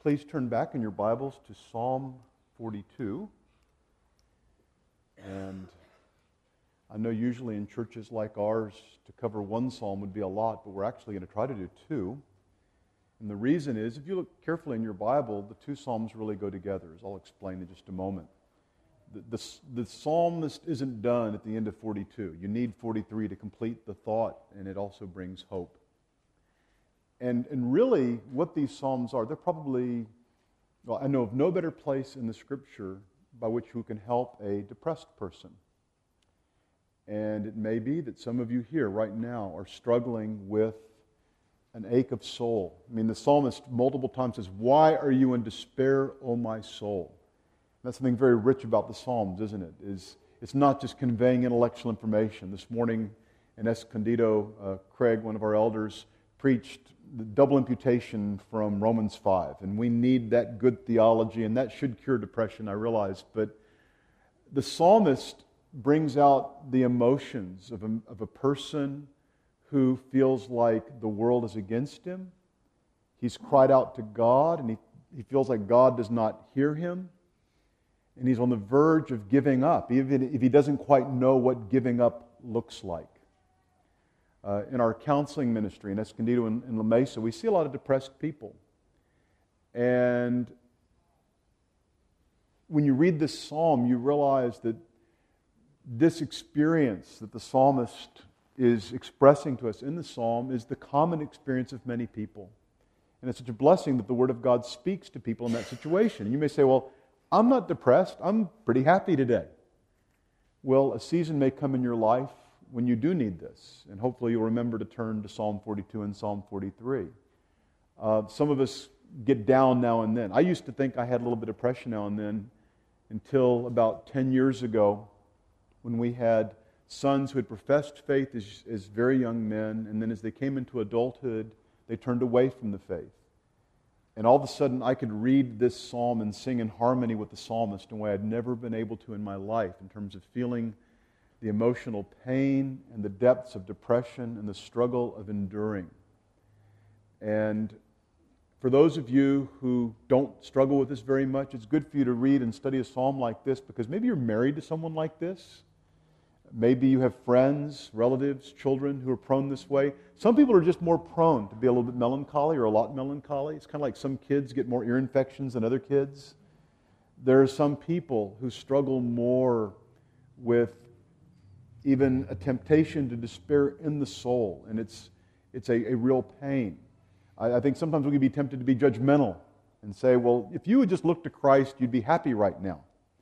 Please turn back in your Bibles to Psalm 42. And I know usually in churches like ours, to cover one psalm would be a lot, but we're actually going to try to do two. And the reason is, if you look carefully in your Bible, the two psalms really go together, as I'll explain in just a moment. The psalmist isn't done at the end of 42. You need 43 to complete the thought, and it also brings hope. And really, what these psalms are, they're probably, well, I know of no better place in the Scripture by which you can help a depressed person. And it may be that some of you here right now are struggling with an ache of soul. I mean, the psalmist multiple times says, "Why are you in despair, O my soul?" That's something very rich about the Psalms, isn't it? It's not just conveying intellectual information. This morning in Escondido, Craig, one of our elders, preached the double imputation from Romans 5. And we need that good theology, and that should cure depression, I realize. But the psalmist brings out the emotions of a person who feels like the world is against him. He's cried out to God, and he feels like God does not hear him. And he's on the verge of giving up, even if he doesn't quite know what giving up looks like. In our counseling ministry in Escondido and La Mesa, we see a lot of depressed people. And when you read this psalm, you realize that this experience that the psalmist is expressing to us in the psalm is the common experience of many people. And it's such a blessing that the Word of God speaks to people in that situation. And you may say, well, I'm not depressed. I'm pretty happy today. Well, a season may come in your life when you do need this. And hopefully you'll remember to turn to Psalm 42 and Psalm 43. Some of us get down now and then. I used to think I had a little bit of depression now and then until about 10 years ago when we had sons who had professed faith as very young men, and then as they came into adulthood, they turned away from the faith. And all of a sudden, I could read this psalm and sing in harmony with the psalmist in a way I'd never been able to in my life, in terms of feeling the emotional pain and the depths of depression and the struggle of enduring. And for those of you who don't struggle with this very much, it's good for you to read and study a psalm like this, because maybe you're married to someone like this. Maybe you have friends, relatives, children who are prone this way. Some people are just more prone to be a little bit melancholy or a lot melancholy. It's kind of like some kids get more ear infections than other kids. There are some people who struggle more with even a temptation to despair in the soul, and it's a real pain. I think sometimes we can be tempted to be judgmental and say, well, if you would just look to Christ, you'd be happy right now.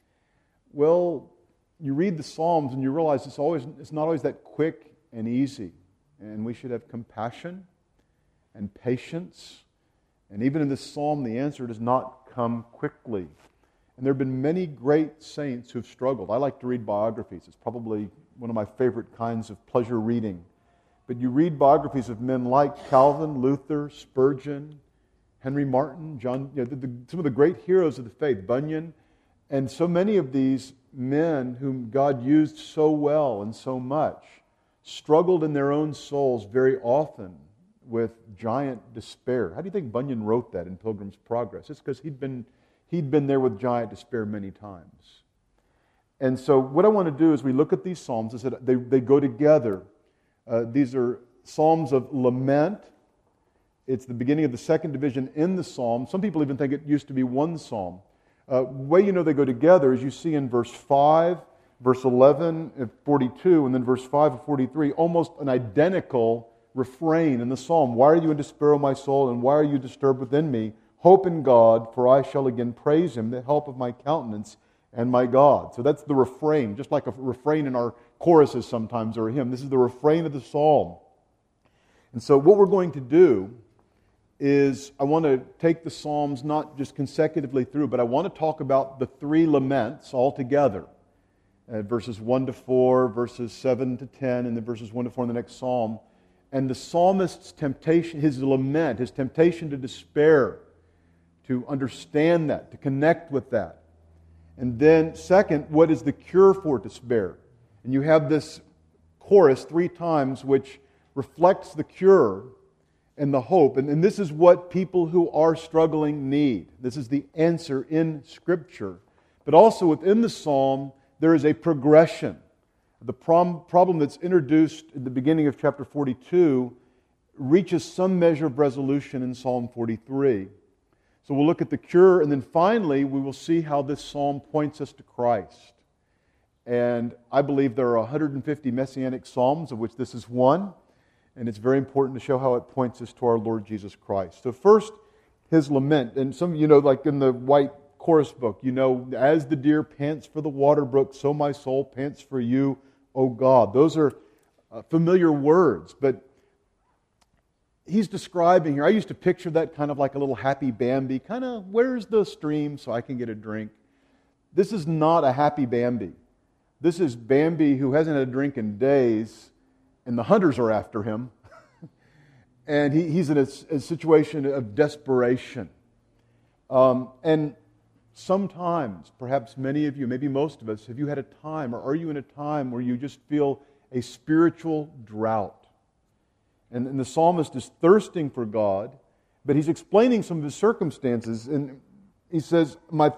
Well, you read the Psalms and you realize it's not always that quick and easy. And we should have compassion and patience. And even in this psalm, the answer does not come quickly. And there have been many great saints who have struggled. I like to read biographies. It's probably one of my favorite kinds of pleasure reading. But you read biographies of men like Calvin, Luther, Spurgeon, Henry Martin, John, some of the great heroes of the faith, Bunyan, and so many of these men whom God used so well and so much struggled in their own souls very often with giant despair. How do you think Bunyan wrote that in Pilgrim's Progress? It's because he'd been there with giant despair many times. And so what I want to do as we look at these psalms is that they go together. These are psalms of lament. It's the beginning of the second division in the psalm. Some people even think it used to be one psalm. The way you know they go together is you see in verse 5, verse 11 of 42, and then verse 5 of 43, almost an identical refrain in the psalm. Why are you in despair, O my soul, and why are you disturbed within me? Hope in God, for I shall again praise Him, the help of my countenance and my God. So that's the refrain, just like a refrain in our choruses sometimes or a hymn. This is the refrain of the psalm. And so what we're going to do is I want to take the Psalms not just consecutively through, but I want to talk about the three laments all together. Verses 1 to 4, verses 7 to 10, and then verses 1 to 4 in the next Psalm. And the psalmist's temptation, his lament, his temptation to despair, to understand that, to connect with that. And then second, what is the cure for despair? And you have this chorus 3 times which reflects the cure. and the hope. And this is what people who are struggling need. This is the answer in Scripture. But also within the psalm, there is a progression. The problem that's introduced at the beginning of chapter 42 reaches some measure of resolution in Psalm 43. So we'll look at the cure, and then finally we will see how this psalm points us to Christ. And I believe there are 150 messianic psalms, of which this is one, and it's very important to show how it points us to our Lord Jesus Christ. So first, his lament. And some of you know, like in the white chorus book, you know, as the deer pants for the water brook, so my soul pants for you, O God. Those are familiar words, but he's describing here, I used to picture that kind of like a little happy Bambi, kind of, where's the stream so I can get a drink? This is not a happy Bambi. This is Bambi who hasn't had a drink in days, and the hunters are after him. And he's in a situation of desperation. And sometimes, perhaps many of you, maybe most of us, have you had a time, or are you in a time where you just feel a spiritual drought? And the psalmist is thirsting for God, but he's explaining some of his circumstances. And he says, my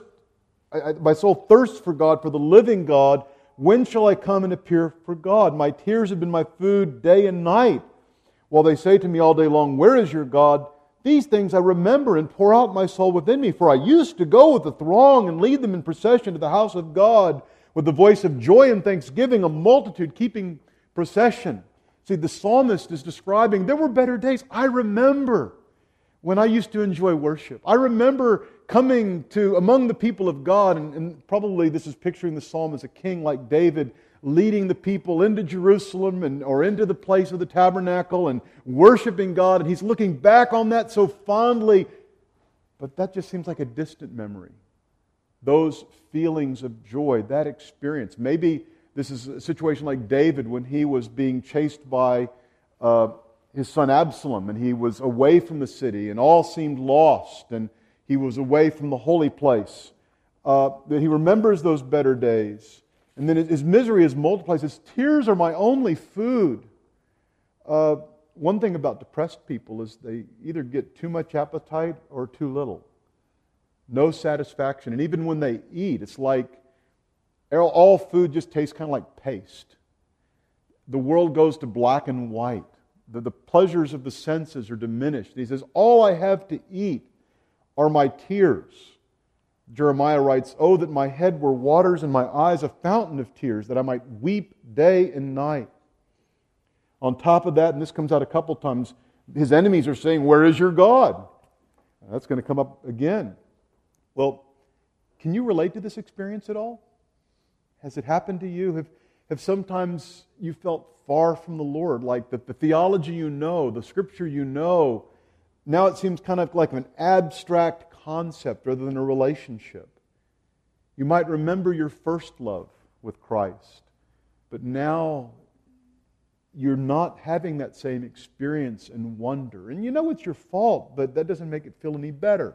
soul thirsts for God, for the living God. When shall I come and appear for God? My tears have been my food day and night, while they say to me all day long, where is your God? These things I remember and pour out my soul within me. For I used to go with the throng and lead them in procession to the house of God, with the voice of joy and thanksgiving, a multitude keeping procession. See, the psalmist is describing, there were better days. I remember when I used to enjoy worship. I remember coming to among the people of God, and probably this is picturing the psalm as a king like David, leading the people into Jerusalem or into the place of the tabernacle and worshiping God, and he's looking back on that so fondly, but that just seems like a distant memory. Those feelings of joy, that experience. Maybe this is a situation like David when he was being chased by his son Absalom, and he was away from the city, and all seemed lost, and he was away from the holy place. That he remembers those better days. And then his misery is multiplied. His tears are my only food. One thing about depressed people is they either get too much appetite or too little. No satisfaction. And even when they eat, it's like all food just tastes kind of like paste. The world goes to black and white. The pleasures of the senses are diminished. He says, all I have to eat are my tears. Jeremiah writes, oh, that my head were waters and my eyes a fountain of tears, that I might weep day and night. On top of that, and this comes out a couple times, his enemies are saying, where is your God? That's going to come up again. Well, can you relate to this experience at all? Has it happened to you? Have sometimes you felt far from the Lord, like the theology you know, the Scripture you know, now it seems kind of like an abstract concept rather than a relationship. You might remember your first love with Christ, but now you're not having that same experience and wonder. And you know it's your fault, but that doesn't make it feel any better.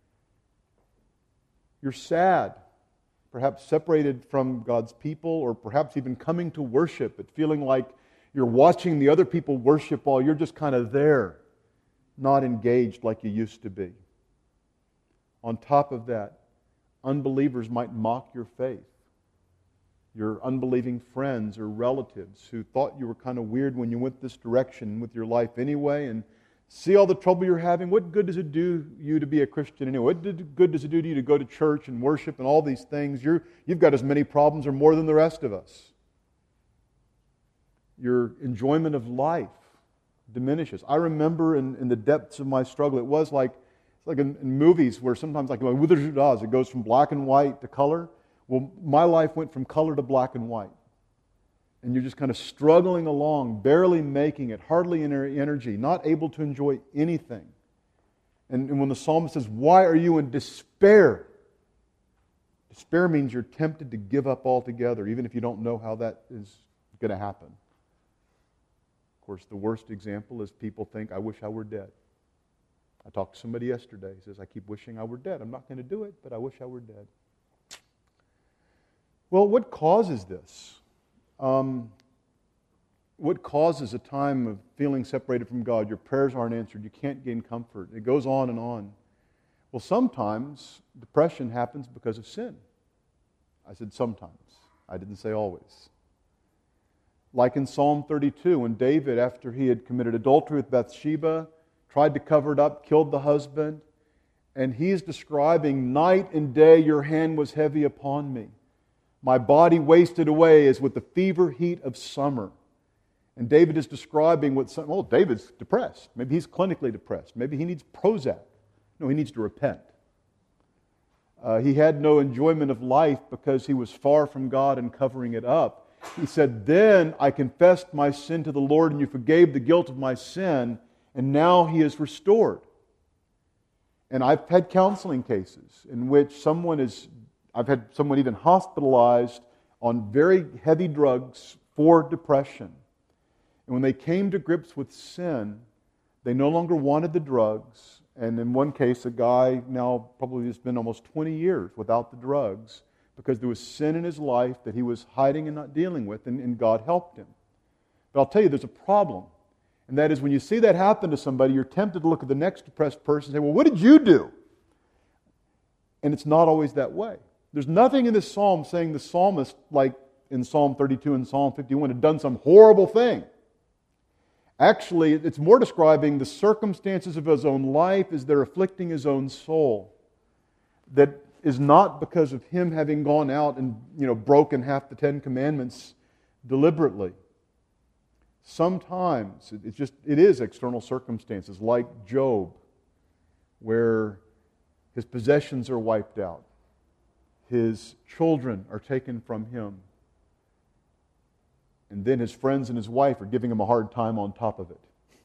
You're sad, perhaps separated from God's people, or perhaps even coming to worship, but feeling like you're watching the other people worship while you're just kind of there, not engaged like you used to be. On top of that, unbelievers might mock your faith. Your unbelieving friends or relatives who thought you were kind of weird when you went this direction with your life anyway, and see all the trouble you're having. What good does it do you to be a Christian anyway? What good does it do to you to go to church and worship and all these things? You've got as many problems or more than the rest of us. Your enjoyment of life diminishes. I remember in the depths of my struggle, it was like in movies where sometimes like Wizard of Oz, it goes from black and white to color. Well, my life went from color to black and white. And you're just kind of struggling along, barely making it, hardly any energy, not able to enjoy anything. And when the psalmist says, why are you in despair? Despair means you're tempted to give up altogether, even if you don't know how that is going to happen. Of course, the worst example is people think, I wish I were dead. I talked to somebody yesterday. He says, I keep wishing I were dead. I'm not going to do it, but I wish I were dead. Well, what causes this? what causes a time of feeling separated from God? Your prayers aren't answered. You can't gain comfort. It goes on and on. Well, sometimes depression happens because of sin. I said sometimes. I didn't say always. Like in Psalm 32, when David, after he had committed adultery with Bathsheba, tried to cover it up, killed the husband, and he's describing, night and day your hand was heavy upon me. My body wasted away as with the fever heat of summer. And David is describing David's depressed. Maybe he's clinically depressed. Maybe he needs Prozac. No, he needs to repent. He had no enjoyment of life because he was far from God and covering it up. He said, then I confessed my sin to the Lord and you forgave the guilt of my sin, and now he is restored. And I've had counseling cases in which I've had someone even hospitalized on very heavy drugs for depression. And when they came to grips with sin, they no longer wanted the drugs. And in one case, a guy now probably has been almost 20 years without the drugs because there was sin in his life that he was hiding and not dealing with, and God helped him. But I'll tell you, there's a problem. And that is when you see that happen to somebody, you're tempted to look at the next depressed person and say, well, what did you do? And it's not always that way. There's nothing in this psalm saying the psalmist, like in Psalm 32 and Psalm 51, had done some horrible thing. Actually, it's more describing the circumstances of his own life as they're afflicting his own soul. That is not because of him having gone out and broken half the Ten Commandments deliberately. Sometimes it is external circumstances, like Job, where his possessions are wiped out, his children are taken from him, and then his friends and his wife are giving him a hard time on top of it.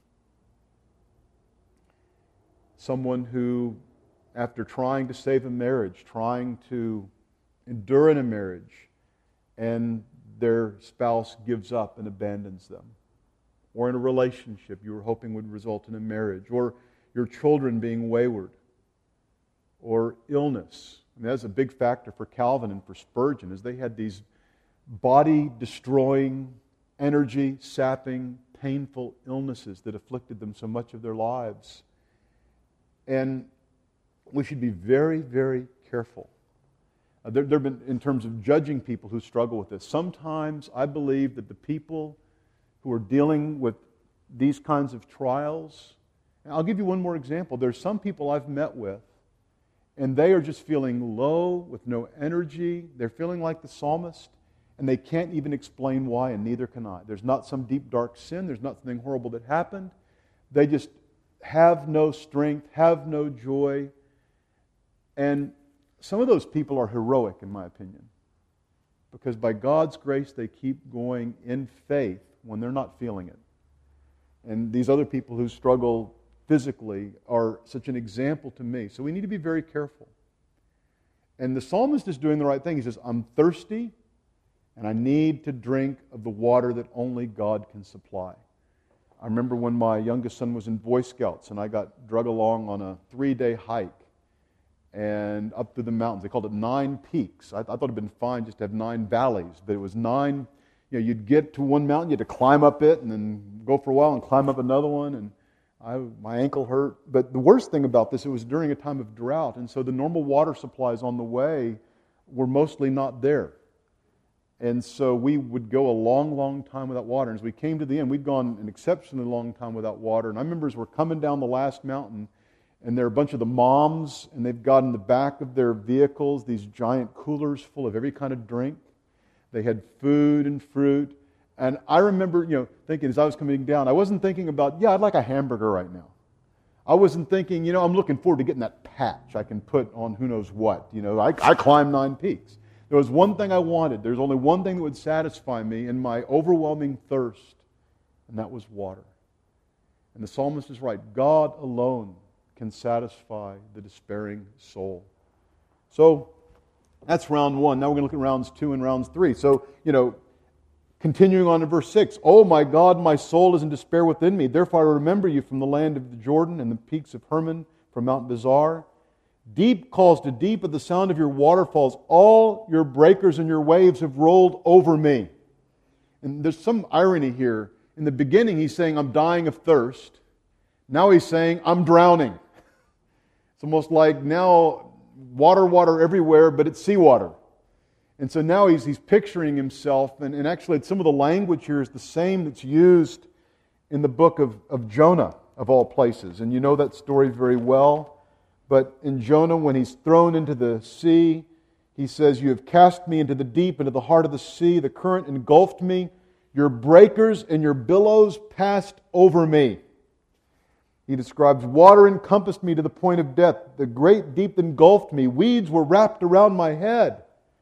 Someone who, after trying to save a marriage, trying to endure in a marriage, and their spouse gives up and abandons them. Or in a relationship you were hoping would result in a marriage. Or your children being wayward. Or illness. That's a big factor for Calvin and for Spurgeon, is they had these body-destroying, energy-sapping, painful illnesses that afflicted them so much of their lives. And we should be very, very careful. There have been, in terms of judging people who struggle with this, sometimes I believe that the people who are dealing with these kinds of trials, and I'll give you one more example. There's some people I've met with, and they are just feeling low, with no energy. They're feeling like the psalmist, and they can't even explain why, and neither can I. There's not some deep, dark sin. There's not something horrible that happened. They just have no strength, have no joy. And some of those people are heroic, in my opinion, because by God's grace, they keep going in faith when they're not feeling it. And these other people who struggle physically are such an example to me. So we need to be very careful. And the psalmist is doing the right thing. He says, I'm thirsty, and I need to drink of the water that only God can supply. I remember when my youngest son was in Boy Scouts, and I got drug along on a 3-day hike and up through the mountains. They called it 9 peaks. I thought it'd been fine just to have 9 valleys, but it was 9. You'd get to one mountain, you had to climb up it, and then go for a while and climb up another one, and my ankle hurt. But the worst thing about this, it was during a time of drought, and so the normal water supplies on the way were mostly not there. And so we would go a long, long time without water. And as we came to the end, we'd gone an exceptionally long time without water. And I remember as we're coming down the last mountain, and there are a bunch of the moms, and they've got in the back of their vehicles these giant coolers full of every kind of drink. They had food and fruit. And I remember, thinking as I was coming down, I wasn't thinking about, I'd like a hamburger right now. I wasn't thinking, I'm looking forward to getting that patch I can put on who knows what. I climbed 9 peaks. There was one thing I wanted. There's only one thing that would satisfy me in my overwhelming thirst, and that was water. And the psalmist is right. God alone can satisfy the despairing soul. So that's round 1. Now we're going to look at rounds 2 and rounds 3. So, continuing on to verse 6. Oh my God, my soul is in despair within me. Therefore I remember you from the land of the Jordan and the peaks of Hermon, from Mount Bizar. Deep calls to deep at the sound of your waterfalls. All your breakers and your waves have rolled over me. And there's some irony here. in the beginning he's saying, I'm dying of thirst. Now he's saying, I'm drowning. It's almost like now water everywhere, but it's seawater. And so now he's picturing himself, and actually some of the language here is the same that's used in the book of Jonah, of all places. And you know that story very well. But in Jonah, when he's thrown into the sea, he says, you have cast me into the deep, into the heart of the sea. The current engulfed me. Your breakers and your billows passed over me. He describes, water encompassed me to the point of death. The great deep engulfed me. Weeds were wrapped around my head.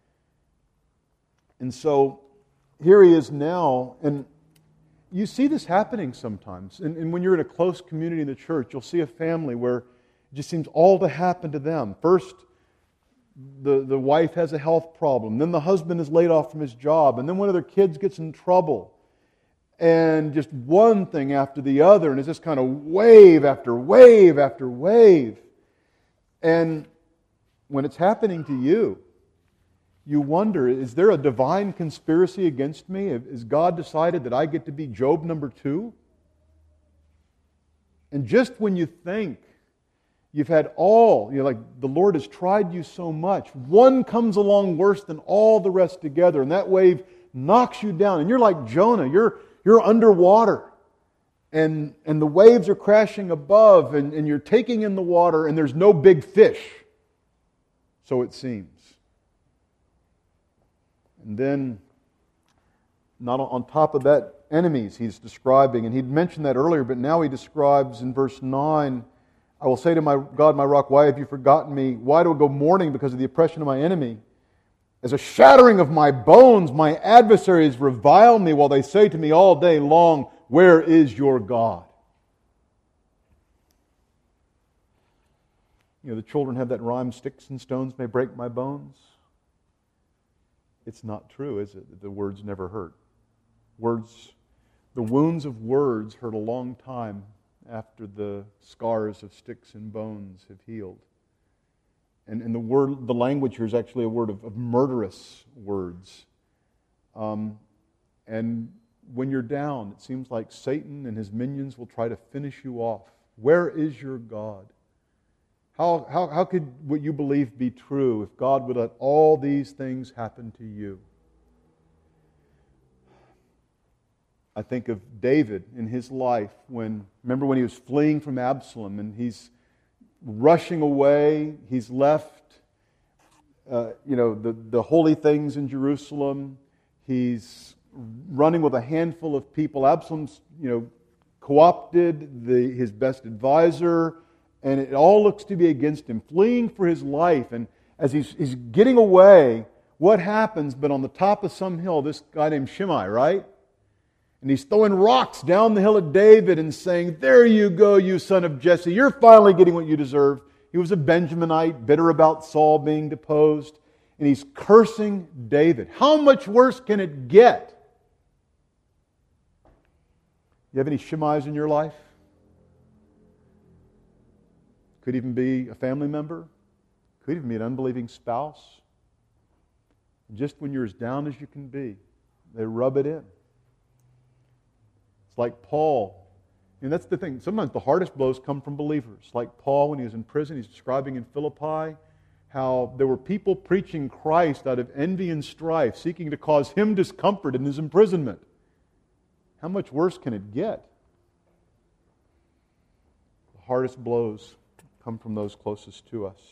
And so here he is now, and you see this happening sometimes. And when you're in a close community in the church, you'll see a family where it just seems all to happen to them. First, the wife has a health problem. Then the husband is laid off from his job. And then one of their kids gets in trouble. And just one thing after the other. And it's just kind of wave after wave after wave. And when it's happening to you, you wonder, is there a divine conspiracy against me? Has God decided that I get to be Job number 2? And just when you think you've had all, like the Lord has tried you so much, one comes along worse than all the rest together, and that wave knocks you down. And you're like Jonah, you're underwater. And the waves are crashing above, and you're taking in the water, and there's no big fish. So it seems. And then, not on top of that, enemies he's describing. And he'd mentioned that earlier, but now he describes in verse 9, I will say to my God, my rock, why have you forgotten me? Why do I go mourning because of the oppression of my enemy? As a shattering of my bones, my adversaries revile me while they say to me all day long, where is your God? You know, the children have that rhyme, sticks and stones may break my bones. It's not true, is it? That the words never hurt. The wounds of words hurt a long time after the scars of sticks and bones have healed. And the language here is actually a word of murderous words. And when you're down, it seems like Satan and his minions will try to finish you off. Where is your God? How could what you believe be true if God would let all these things happen to you? I think of David in his life remember when he was fleeing from Absalom and he's rushing away, he's left the holy things in Jerusalem, he's running with a handful of people. Absalom's co-opted his best advisor, and it all looks to be against him, fleeing for his life. And as he's getting away, what happens? But on the top of some hill, this guy named Shimei, right? And he's throwing rocks down the hill at David and saying, there you go, you son of Jesse. You're finally getting what you deserve. He was a Benjaminite, bitter about Saul being deposed. And he's cursing David. How much worse can it get? You have any Shimei's in your life? Could even be a family member. Could even be an unbelieving spouse. Just when you're as down as you can be, they rub it in. It's like Paul. And that's the thing. Sometimes the hardest blows come from believers. Like Paul, when he was in prison, he's describing in Philippi how there were people preaching Christ out of envy and strife, seeking to cause him discomfort in his imprisonment. How much worse can it get? The hardest blows come from those closest to us.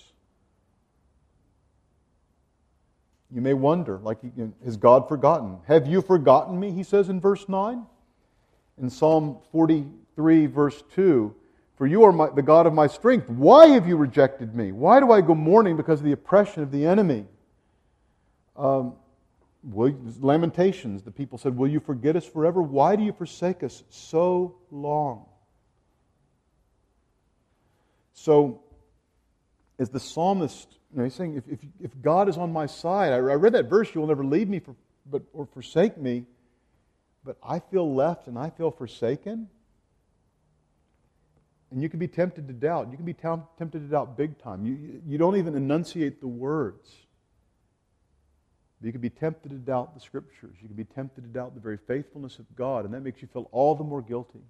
You may wonder, has God forgotten? Have you forgotten me, he says in verse 9? In Psalm 43, verse 2, for you are the God of my strength. Why have you rejected me? Why do I go mourning because of the oppression of the enemy? Lamentations, the people said, will you forget us forever? Why do you forsake us so long? So, as the psalmist, he's saying, if God is on my side, I read that verse, you will never leave me or forsake me, but I feel left and I feel forsaken. And you can be tempted to doubt. You can be tempted to doubt big time. You don't even enunciate the words. You can be tempted to doubt the Scriptures. You can be tempted to doubt the very faithfulness of God, and that makes you feel all the more guilty.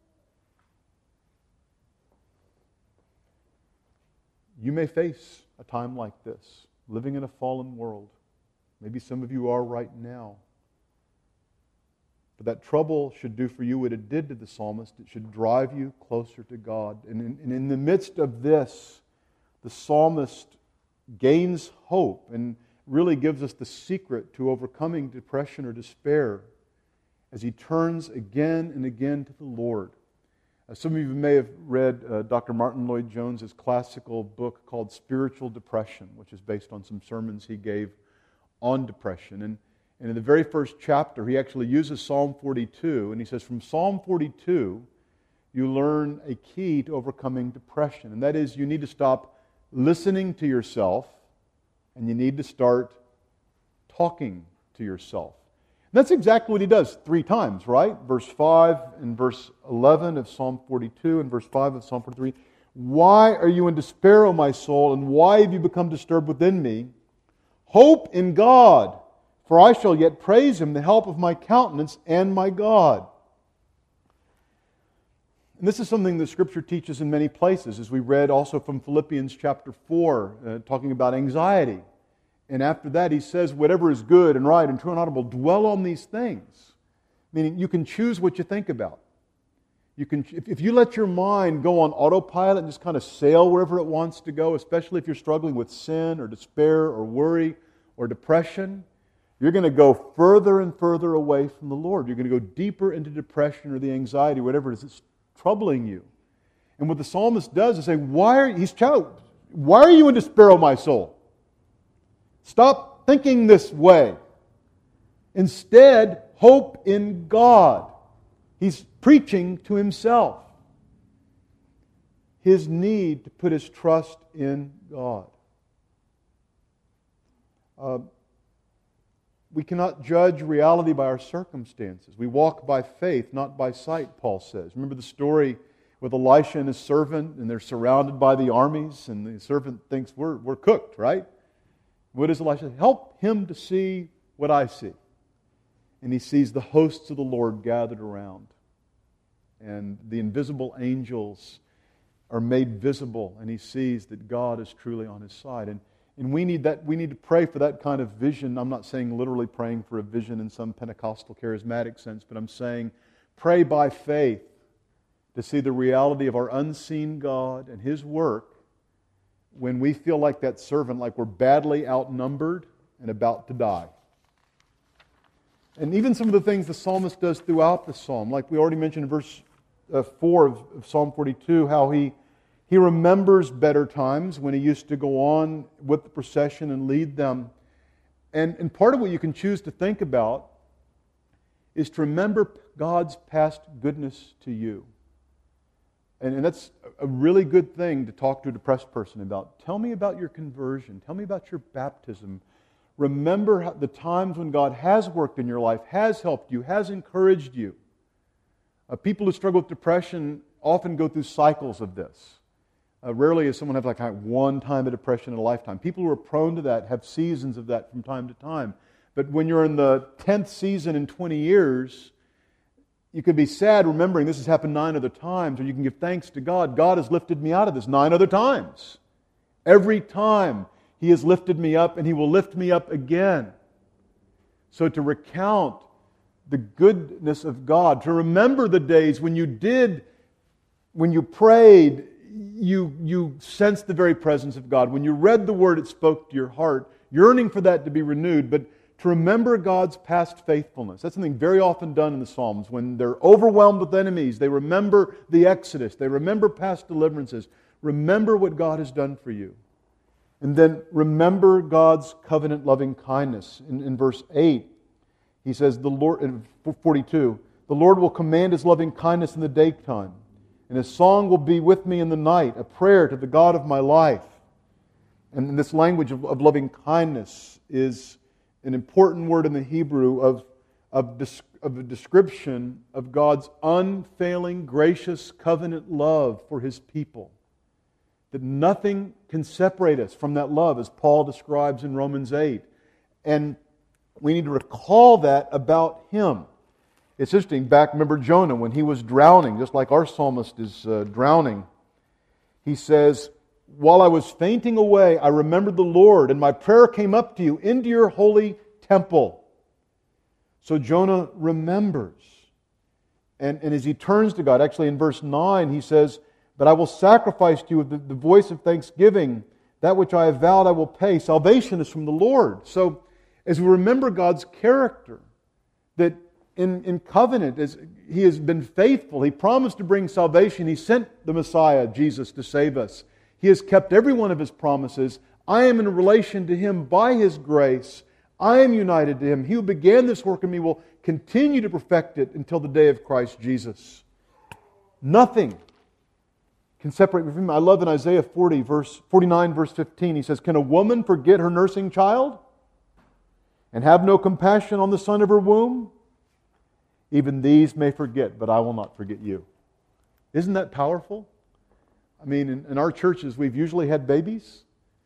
You may face a time like this, living in a fallen world. Maybe some of you are right now. But that trouble should do for you what it did to the psalmist. It should drive you closer to God. And in the midst of this, the psalmist gains hope and really gives us the secret to overcoming depression or despair as he turns again and again to the Lord. Some of you may have read Dr. Martin Lloyd-Jones' classical book called Spiritual Depression, which is based on some sermons he gave on depression. And in the very first chapter, he actually uses Psalm 42, and he says, from Psalm 42, you learn a key to overcoming depression, and that is you need to stop listening to yourself, and you need to start talking to yourself. And that's exactly what he does 3 times, right? Verse 5 and verse 11 of Psalm 42 and verse 5 of Psalm 43. Why are you in despair, O my soul, and why have you become disturbed within me? Hope in God, for I shall yet praise Him, the help of my countenance and my God. And this is something that Scripture teaches in many places, as we read also from Philippians chapter 4, talking about anxiety. And after that, he says, whatever is good and right and true and honorable, dwell on these things. Meaning, you can choose what you think about. You can, if you let your mind go on autopilot and just kind of sail wherever it wants to go, especially if you're struggling with sin or despair or worry or depression, you're going to go further and further away from the Lord. You're going to go deeper into depression or the anxiety, whatever it is that's troubling you. And what the psalmist does is say, why are you in despair, O my soul? Stop thinking this way. Instead, hope in God. He's preaching to himself his need to put his trust in God. We cannot judge reality by our circumstances. We walk by faith, not by sight, Paul says. Remember the story with Elisha and his servant, and they're surrounded by the armies, and the servant thinks, we're cooked, right? What does Elisha say? Help him to see what I see. And he sees the hosts of the Lord gathered around. And the invisible angels are made visible, and he sees that God is truly on his side. And we need that. We need to pray for that kind of vision. I'm not saying literally praying for a vision in some Pentecostal charismatic sense, but I'm saying pray by faith to see the reality of our unseen God and His work when we feel like that servant, like we're badly outnumbered and about to die. And even some of the things the psalmist does throughout the psalm, like we already mentioned in verse 4 of Psalm 42, how he remembers better times when he used to go on with the procession and lead them. And part of what you can choose to think about is to remember God's past goodness to you. And that's a really good thing to talk to a depressed person about. Tell me about your conversion. Tell me about your baptism. Remember the times when God has worked in your life, has helped you, has encouraged you. People who struggle with depression often go through cycles of this. Rarely does someone have like one time of depression in a lifetime. People who are prone to that have seasons of that from time to time. But when you're in the 10th season in 20 years, you can be sad remembering this has happened 9 other times, or you can give thanks to God. God has lifted me out of this 9 other times. Every time He has lifted me up, and He will lift me up again. So to recount the goodness of God, to remember the days when you prayed, you sensed the very presence of God. When you read the Word, it spoke to your heart, yearning for that to be renewed. But to remember God's past faithfulness, that's something very often done in the Psalms. When they're overwhelmed with enemies, they remember the Exodus, they remember past deliverances. Remember what God has done for you. And then remember God's covenant loving kindness. In verse 8, he says, the Lord, in 42, the Lord will command His loving kindness in the daytime, and His song will be with me in the night, a prayer to the God of my life. And this language of loving kindness is an important word in the Hebrew of a description of God's unfailing, gracious covenant love for His people. That nothing can separate us from that love, as Paul describes in Romans 8. And We need to recall that about him. It's interesting, remember Jonah, when he was drowning, just like our psalmist is drowning, he says, "While I was fainting away, I remembered the Lord, and my prayer came up to you into your holy temple." So Jonah remembers. And as he turns to God, actually in verse 9, he says, "But I will sacrifice to you with the voice of thanksgiving. That which I have vowed I will pay. Salvation is from the Lord." So as we remember God's character, that in covenant, as He has been faithful, He promised to bring salvation. He sent the Messiah, Jesus, to save us. He has kept every one of His promises. I am in relation to Him by His grace. I am united to Him. He who began this work in me will continue to perfect it until the day of Christ Jesus. Nothing can separate me from Him. I love in Isaiah 49, verse 15, he says, "Can a woman forget her nursing child and have no compassion on the son of her womb? Even these may forget, but I will not forget you." Isn't that powerful? I mean, in our churches, we've usually had babies.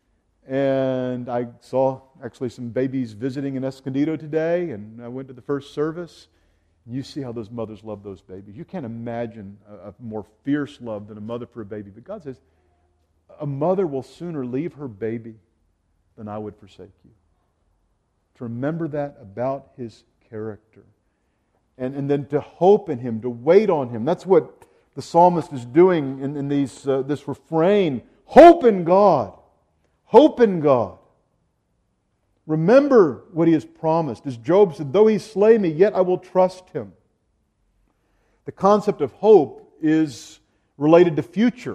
And I saw actually some babies visiting in Escondido today, and I went to the first service. And you see how those mothers love those babies. You can't imagine a more fierce love than a mother for a baby. But God says, a mother will sooner leave her baby than I would forsake you. To remember that about His character. And then to hope in Him, to wait on Him. That's what the psalmist is doing in this refrain. Hope in God. Hope in God. Remember what He has promised. As Job said, "Though He slay me, yet I will trust Him." The concept of hope is related to future.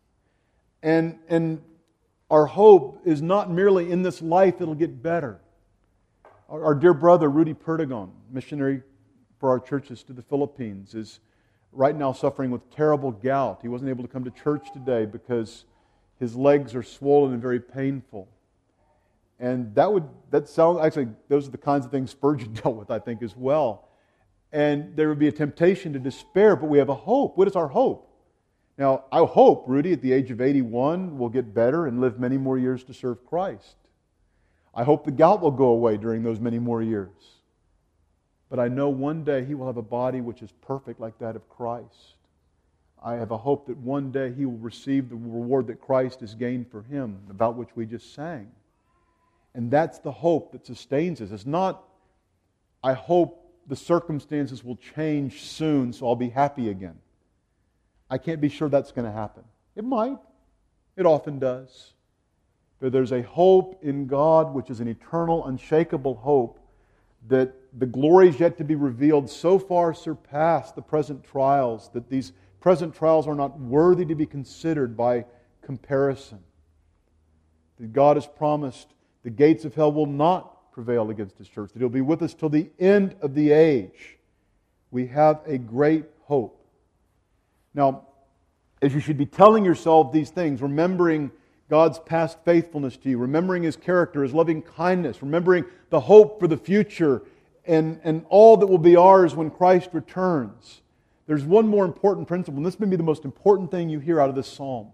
And our hope is not merely in this life, it'll get better. Our dear brother, Rudy Perdigon, missionary for our churches to the Philippines, is right now suffering with terrible gout. He wasn't able to come to church today because his legs are swollen and very painful. And that sounds, actually, those are the kinds of things Spurgeon dealt with, I think, as well. And there would be a temptation to despair, but we have a hope. What is our hope? Now, I hope Rudy, at the age of 81, will get better and live many more years to serve Christ. I hope the gout will go away during those many more years. But I know one day he will have a body which is perfect like that of Christ. I have a hope that one day he will receive the reward that Christ has gained for him, about which we just sang. And that's the hope that sustains us. It's not, I hope the circumstances will change soon so I'll be happy again. I can't be sure that's going to happen. It might. It often does. But there's a hope in God which is an eternal, unshakable hope that the glories yet to be revealed so far surpass the present trials that these present trials are not worthy to be considered by comparison. That God has promised the gates of hell will not prevail against His church, that He'll be with us till the end of the age. We have a great hope. Now, as you should be telling yourself these things, remembering God's past faithfulness to you, remembering His character, His loving kindness, remembering the hope for the future and all that will be ours when Christ returns. There's one more important principle, and this may be the most important thing you hear out of this psalm.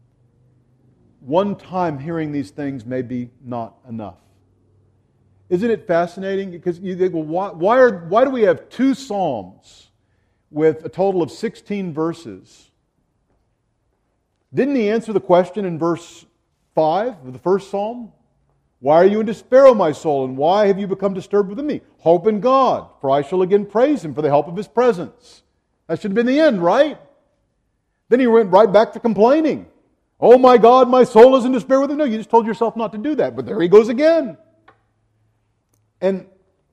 One time hearing these things may be not enough. Isn't it fascinating? Because you think, well, why do we have two psalms with a total of 16 verses? Didn't He answer the question in verse 5 of the first psalm? "Why are you in despair, O my soul, and why have you become disturbed within me? Hope in God, for I shall again praise Him for the help of His presence." That should have been the end, right? Then he went right back to complaining. "Oh my God, my soul is in despair within me." No, you just told yourself not to do that, but there he goes again. And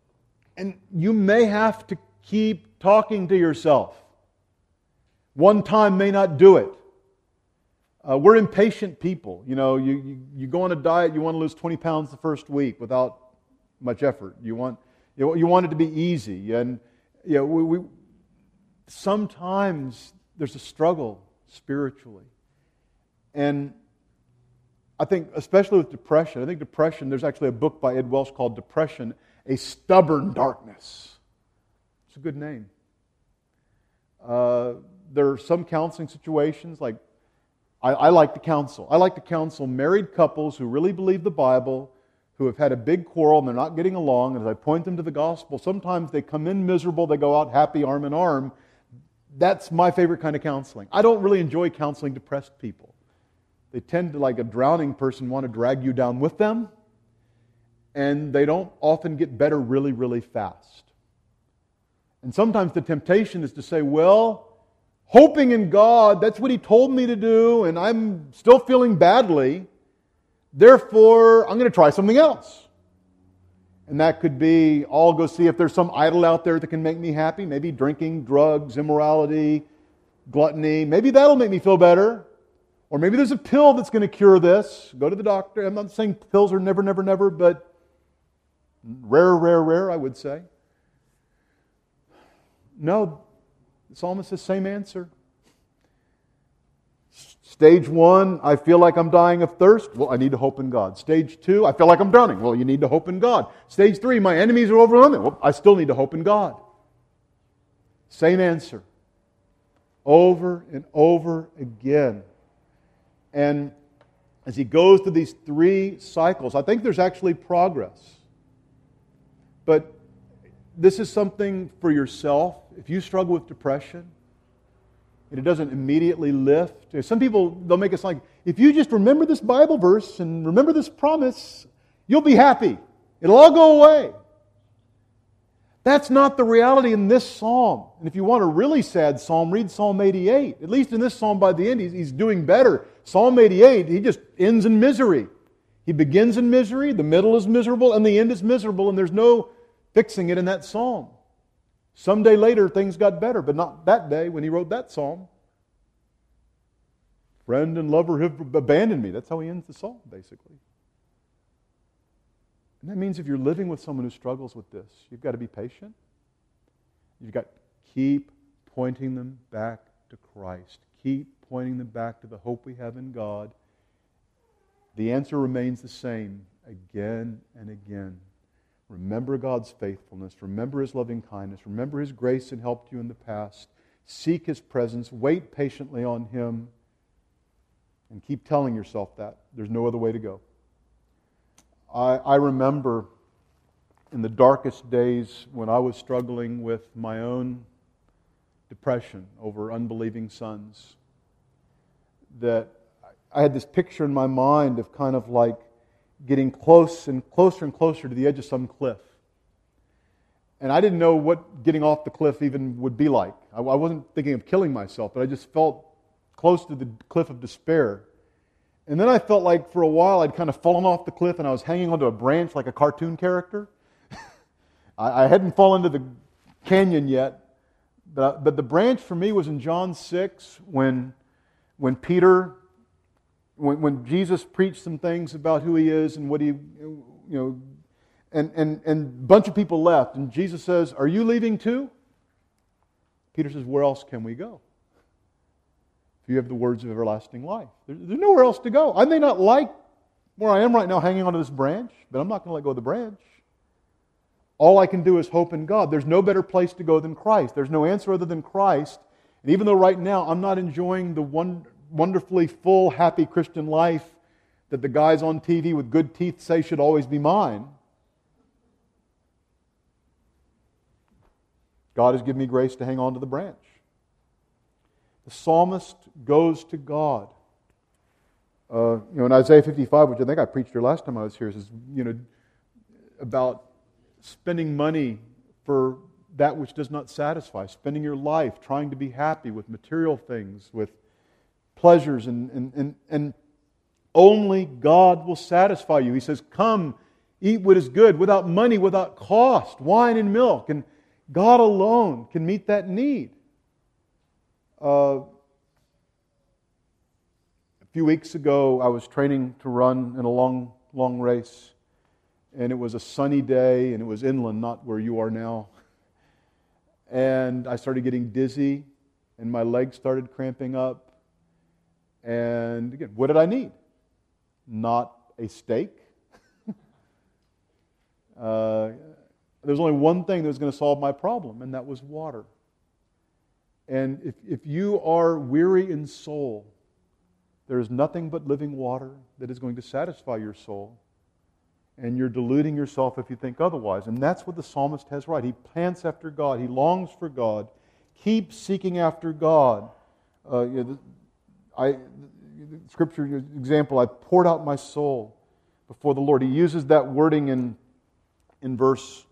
you may have to keep talking to yourself. One time may not do it. We're impatient people. You know, you go on a diet, you want to lose 20 pounds the first week without much effort. You want it to be easy. And we sometimes there's a struggle spiritually. And I think, especially with depression, there's actually a book by Ed Welch called Depression, A Stubborn Darkness. It's a good name. There are some counseling situations, like I like to counsel. I like to counsel married couples who really believe the Bible, who have had a big quarrel and they're not getting along, and as I point them to the gospel, sometimes they come in miserable, they go out happy, arm in arm. That's my favorite kind of counseling. I don't really enjoy counseling depressed people. They tend to, like a drowning person, want to drag you down with them, and they don't often get better really, really fast. And sometimes the temptation is to say, well, hoping in God, that's what He told me to do, and I'm still feeling badly, therefore I'm going to try something else. And that could be, I'll go see if there's some idol out there that can make me happy, maybe drinking, drugs, immorality, gluttony, maybe that'll make me feel better. Or maybe there's a pill that's going to cure this. Go to the doctor. I'm not saying pills are never, never, never, but rare, I would say. No, the psalmist says, same answer. Stage 1, I feel like I'm dying of thirst. Well, I need to hope in God. Stage 2, I feel like I'm drowning. Well, you need to hope in God. Stage 3, my enemies are overwhelming. Well, I still need to hope in God. Same answer. Over and over again. And as he goes through these 3 cycles, I think there's actually progress. But this is something for yourself. If you struggle with depression, and it doesn't immediately lift. Some people, they'll make us like, if you just remember this Bible verse and remember this promise, you'll be happy. It'll all go away. That's not the reality in this psalm. And if you want a really sad psalm, read Psalm 88. At least in this psalm, by the end, he's doing better. Psalm 88, he just ends in misery. He begins in misery, the middle is miserable, and the end is miserable, and there's no fixing it in that psalm. Someday later, things got better, but not that day when he wrote that psalm. Friend and lover have abandoned me. That's how he ends the psalm, basically. And that means if you're living with someone who struggles with this, you've got to be patient. You've got to keep pointing them back to Christ. Keep pointing them back to the hope we have in God. The answer remains the same again and again. Remember God's faithfulness. Remember His loving kindness. Remember His grace that helped you in the past. Seek His presence. Wait patiently on Him. And keep telling yourself that. There's no other way to go. I remember in the darkest days when I was struggling with my own depression over unbelieving sons, that I had this picture in my mind of kind of like getting close and closer and closer to the edge of some cliff. And I didn't know what getting off the cliff even would be like. I wasn't thinking of killing myself, but I just felt close to the cliff of despair. And then I felt like for a while I'd kind of fallen off the cliff and I was hanging onto a branch like a cartoon character. I hadn't fallen into the canyon yet, but the branch for me was in John 6 when Jesus preached some things about who He is and what He, and a bunch of people left. And Jesus says, "Are you leaving too?" Peter says, "Where else can we go? If you have the words of everlasting life." There's nowhere else to go. I may not like where I am right now hanging onto this branch, but I'm not going to let go of the branch. All I can do is hope in God. There's no better place to go than Christ. There's no answer other than Christ. And even though right now I'm not enjoying the wonderfully full, happy Christian life that the guys on TV with good teeth say should always be mine, God has given me grace to hang on to the branch. The psalmist goes to God. In Isaiah 55, which I think I preached here last time I was here, says, about spending money for that which does not satisfy, spending your life trying to be happy with material things, with pleasures, and only God will satisfy you. He says, "Come, eat what is good, without money, without cost, wine and milk," and God alone can meet that need. A few weeks ago, I was training to run in a long race, and it was a sunny day, and it was inland, not where you are now. And I started getting dizzy, and my legs started cramping up. And again, what did I need? Not a steak. There's only one thing that was going to solve my problem, and that was water. And if you are weary in soul, there is nothing but living water that is going to satisfy your soul. And you're deluding yourself if you think otherwise. And that's what the psalmist has right. He pants after God. He longs for God. Keep seeking after God. Scripture example, I poured out my soul before the Lord. He uses that wording in verse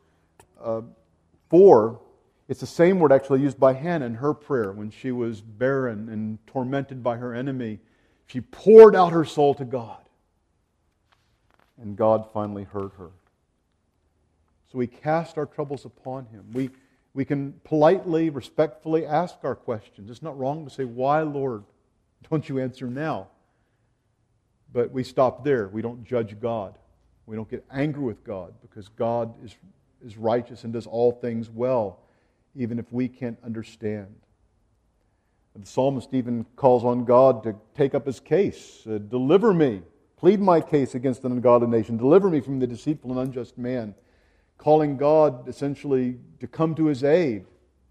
4. It's the same word actually used by Hannah in her prayer when she was barren and tormented by her enemy. She poured out her soul to God. And God finally heard her. So we cast our troubles upon Him. We can politely, respectfully ask our questions. It's not wrong to say, "Why, Lord, don't you answer now?" But we stop there. We don't judge God. We don't get angry with God because God is righteous and does all things well, even if we can't understand. The psalmist even calls on God to take up his case. Deliver me. Plead my case against an ungodly nation. Deliver me from the deceitful and unjust man. Calling God essentially to come to his aid.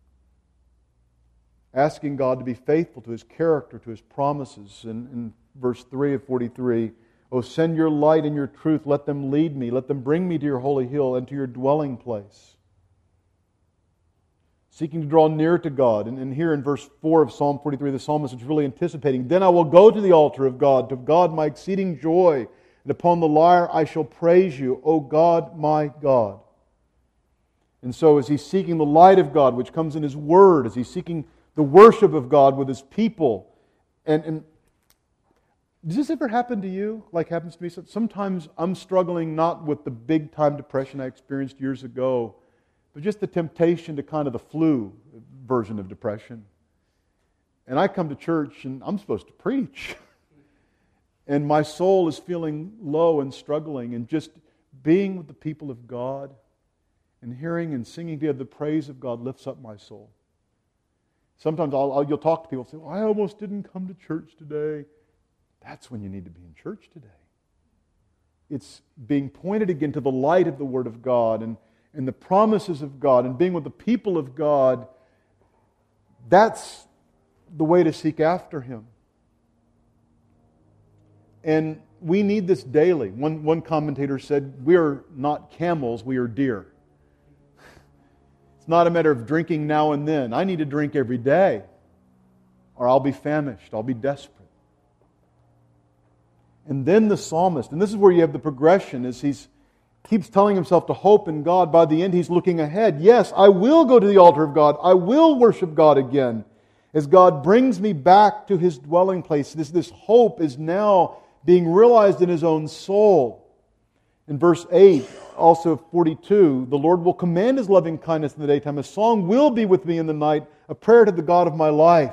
Asking God to be faithful to His character, to His promises. In verse 3 of 43, "O send your light and your truth. Let them lead me. Let them bring me to your holy hill and to your dwelling place." Seeking to draw near to God. And here in verse 4 of Psalm 43, the psalmist is really anticipating, "Then I will go to the altar of God, to God my exceeding joy, and upon the lyre I shall praise you, O God, my God." And so as he's seeking the light of God, which comes in His Word, as he's seeking the worship of God with His people, and does this ever happen to you, like happens to me? Sometimes I'm struggling not with the big-time depression I experienced years ago, but just the temptation to kind of the flu version of depression. And I come to church and I'm supposed to preach. And my soul is feeling low and struggling, and just being with the people of God and hearing and singing together the praise of God lifts up my soul. Sometimes you'll talk to people and say, "Well, I almost didn't come to church today." That's when you need to be in church today. It's being pointed again to the light of the Word of God and the promises of God and being with the people of God. That's the way to seek after Him. And we need this daily. One commentator said, "We are not camels, we are deer." It's not a matter of drinking now and then. I need to drink every day, or I'll be famished, I'll be desperate. And then the psalmist, and this is where you have the progression, as he keeps telling himself to hope in God. By the end, he's looking ahead. Yes, I will go to the altar of God. I will worship God again. As God brings me back to His dwelling place, this hope is now being realized in his own soul. In verse 8, also 42, "The Lord will command His loving kindness in the daytime. A song will be with me in the night, a prayer to the God of my life."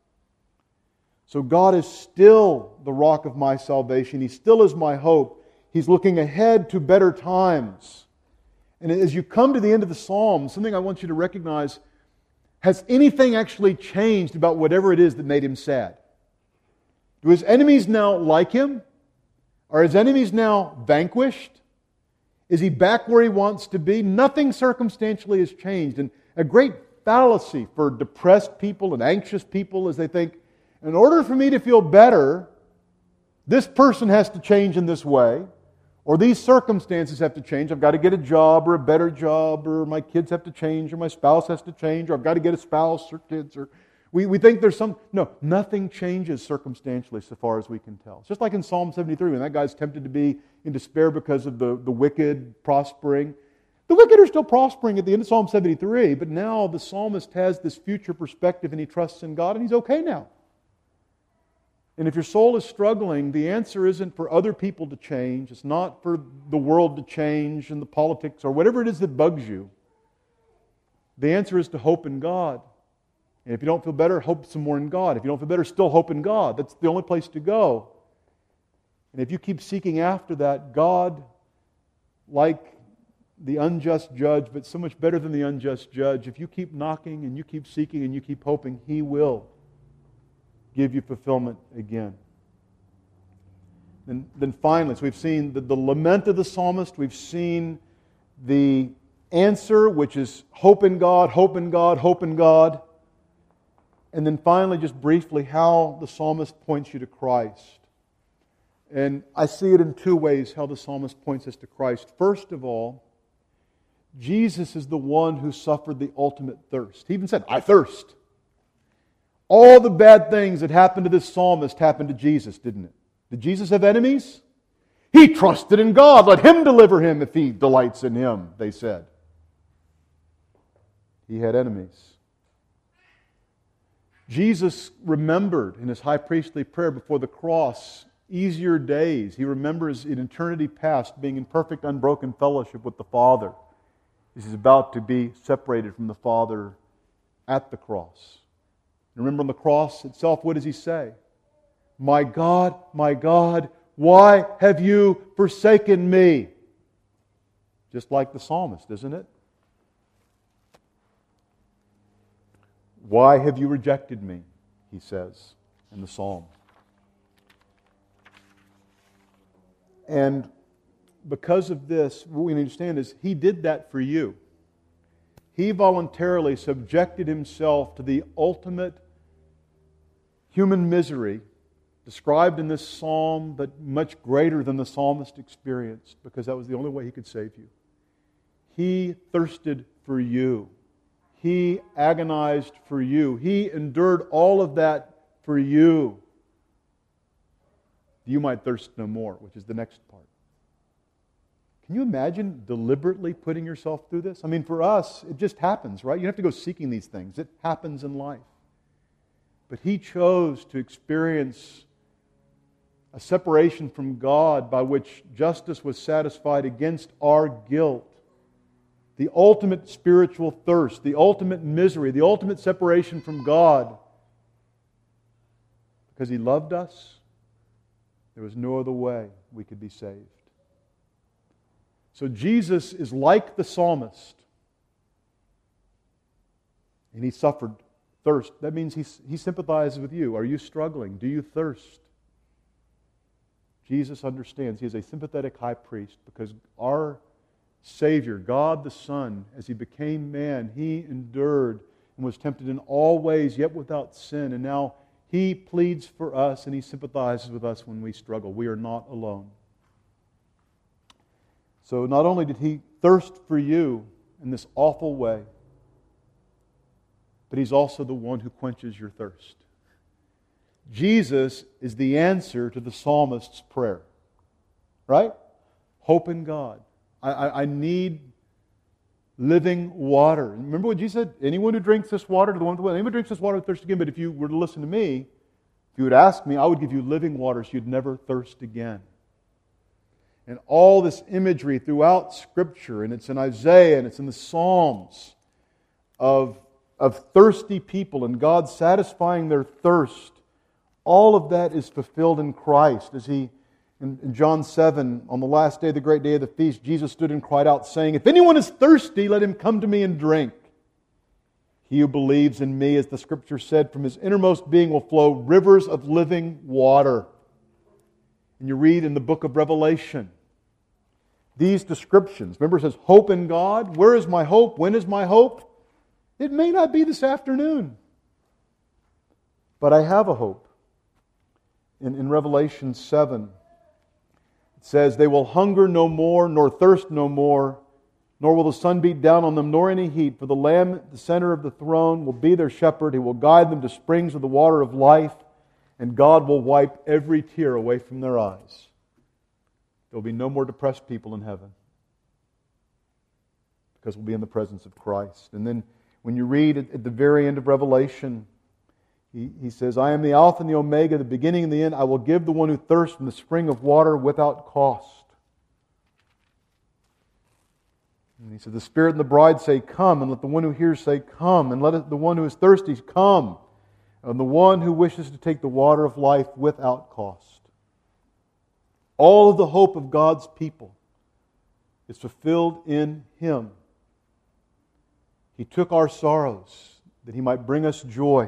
So God is still the rock of my salvation. He still is my hope. He's looking ahead to better times. And as you come to the end of the psalm, something I want you to recognize, has anything actually changed about whatever it is that made him sad? Do his enemies now like him? Are his enemies now vanquished? Is he back where he wants to be? Nothing circumstantially has changed. And a great fallacy for depressed people and anxious people is they think, in order for me to feel better, this person has to change in this way, or these circumstances have to change. I've got to get a job or a better job, or my kids have to change, or my spouse has to change, or I've got to get a spouse or kids. Or we think there's some... No, nothing changes circumstantially so far as we can tell. It's just like in Psalm 73, when that guy's tempted to be in despair because of the wicked prospering. The wicked are still prospering at the end of Psalm 73, but now the psalmist has this future perspective and he trusts in God and he's okay now. And if your soul is struggling, the answer isn't for other people to change. It's not for the world to change and the politics or whatever it is that bugs you. The answer is to hope in God. And if you don't feel better, hope some more in God. If you don't feel better, still hope in God. That's the only place to go. And if you keep seeking after that, God, like the unjust judge, but so much better than the unjust judge, if you keep knocking and you keep seeking and you keep hoping, He will give you fulfillment again. And then finally, so we've seen the lament of the psalmist, we've seen the answer, which is hope in God, hope in God, hope in God. And then finally, just briefly, how the psalmist points you to Christ. And I see it in two ways how the psalmist points us to Christ. First of all, Jesus is the one who suffered the ultimate thirst. He even said, I thirst. All the bad things that happened to this psalmist happened to Jesus, didn't it? Did Jesus have enemies? He trusted in God. Let Him deliver him if He delights in Him, they said. He had enemies. Jesus remembered in His high priestly prayer before the cross easier days. He remembers in eternity past being in perfect, unbroken fellowship with the Father. He's about to be separated from the Father at the cross. Remember on the cross itself, what does He say? My God, why have you forsaken me? Just like the psalmist, isn't it? Why have you rejected me? He says in the psalm. And because of this, what we understand is He did that for you. He voluntarily subjected Himself to the ultimate human misery described in this psalm, but much greater than the psalmist experienced, because that was the only way He could save you. He thirsted for you. He agonized for you. He endured all of that for you. You might thirst no more, which is the next part. Can you imagine deliberately putting yourself through this? I mean, for us, it just happens, right? You don't have to go seeking these things. It happens in life. But He chose to experience a separation from God by which justice was satisfied against our guilt. The ultimate spiritual thirst, the ultimate misery, the ultimate separation from God. Because He loved us, there was no other way we could be saved. So Jesus is like the psalmist. And He suffered thirst. That means He sympathizes with you. Are you struggling? Do you thirst? Jesus understands. He is a sympathetic high priest because our Savior, God the Son, as He became man, He endured and was tempted in all ways, yet without sin. And now He pleads for us and He sympathizes with us when we struggle. We are not alone. So not only did He thirst for you in this awful way, but He's also the one who quenches your thirst. Jesus is the answer to the psalmist's prayer. Right? Hope in God. I need living water. Remember what Jesus said? Anyone who drinks this water, to the one who anyone who drinks this water will thirst again. But if you were to listen to me, if you would ask me, I would give you living water so you'd never thirst again. And all this imagery throughout Scripture, and it's in Isaiah, and it's in the Psalms, of thirsty people and God satisfying their thirst, all of that is fulfilled in Christ. As He, in John 7, on the last day, the great day of the feast, Jesus stood and cried out, saying, if anyone is thirsty, let him come to me and drink. He who believes in me, as the Scripture said, from his innermost being will flow rivers of living water. And you read in the book of Revelation, these descriptions. Remember, it says, hope in God. Where is my hope? When is my hope? It may not be this afternoon. But I have a hope. In Revelation 7, it says, they will hunger no more, nor thirst no more, nor will the sun beat down on them, nor any heat. For the Lamb at the center of the throne will be their shepherd. He will guide them to springs of the water of life, and God will wipe every tear away from their eyes. There will be no more depressed people in heaven, because we'll be in the presence of Christ. And then when you read at the very end of Revelation, he says, I am the Alpha and the Omega, the beginning and the end. I will give the one who thirsts from the spring of water without cost. And he said, the Spirit and the bride say, come. And let the one who hears say, come. And let the one who is thirsty come. And the one who wishes to take the water of life without cost. All of the hope of God's people is fulfilled in Him. He took our sorrows that He might bring us joy.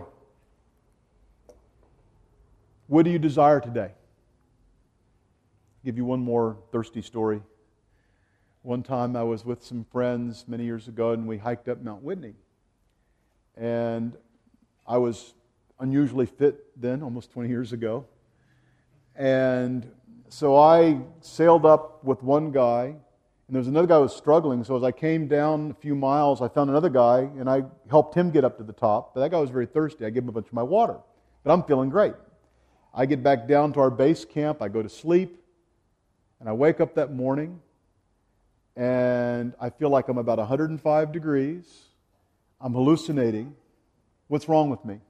What do you desire today? I'll give you one more thirsty story. One time I was with some friends many years ago, and we hiked up Mount Whitney. And I was unusually fit then, almost 20 years ago. And so I sailed up with one guy, and there was another guy who was struggling. So as I came down a few miles, I found another guy, and I helped him get up to the top. But that guy was very thirsty. I gave him a bunch of my water. But I'm feeling great. I get back down to our base camp. I go to sleep, and I wake up that morning, and I feel like I'm about 105 degrees. I'm hallucinating. What's wrong with me?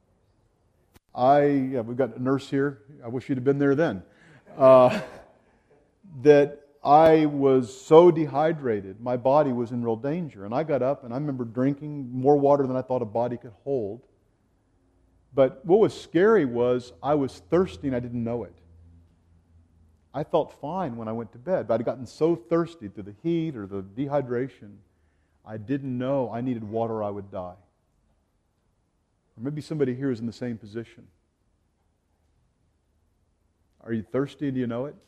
We've got a nurse here. I wish you'd have been there then. That I was so dehydrated. My body was in real danger. And I got up, and I remember drinking more water than I thought a body could hold. But what was scary was I was thirsty, and I didn't know it. I felt fine when I went to bed, but I'd gotten so thirsty through the heat or the dehydration, I didn't know I needed water or I would die. Or maybe somebody here is in the same position. Are you thirsty and do you know it?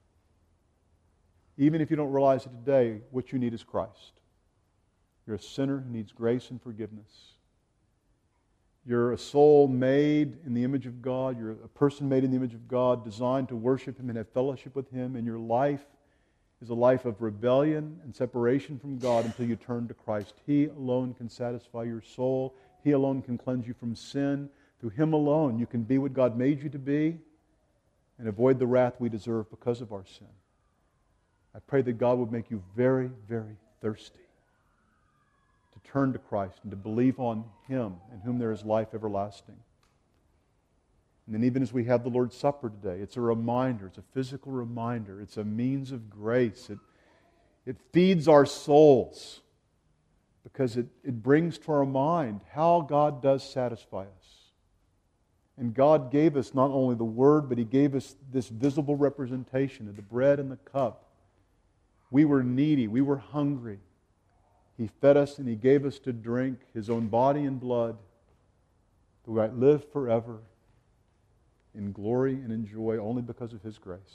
Even if you don't realize it today, what you need is Christ. You're a sinner who needs grace and forgiveness. You're a soul made in the image of God. You're a person made in the image of God, designed to worship Him and have fellowship with Him. And your life is a life of rebellion and separation from God until you turn to Christ. He alone can satisfy your soul. He alone can cleanse you from sin. Through Him alone, you can be what God made you to be and avoid the wrath we deserve because of our sin. I pray that God would make you very, very thirsty to turn to Christ and to believe on Him in whom there is life everlasting. And then even as we have the Lord's Supper today, it's a reminder, it's a physical reminder, it's a means of grace. It feeds our souls because it brings to our mind how God does satisfy us. And God gave us not only the Word, but He gave us this visible representation of the bread and the cup. We were needy, we were hungry. He fed us and He gave us to drink His own body and blood that we might live forever in glory and in joy only because of His grace.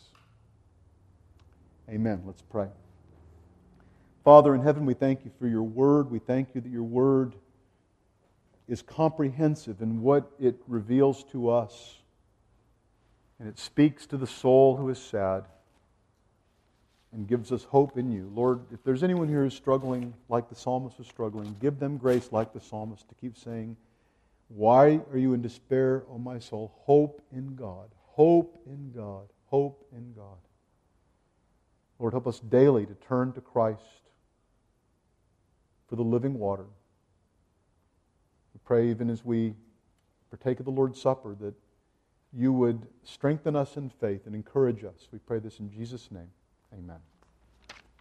Amen. Let's pray. Father in heaven, we thank You for Your Word. We thank You that Your Word is comprehensive in what it reveals to us. And it speaks to the soul who is sad and gives us hope in You. Lord, if there's anyone here who's struggling like the psalmist was struggling, give them grace like the psalmist to keep saying, "Why are you in despair, O my soul? Hope in God. Hope in God. Hope in God." Lord, help us daily to turn to Christ for the living water. We pray even as we partake of the Lord's Supper that You would strengthen us in faith and encourage us. We pray this in Jesus' name. Amen.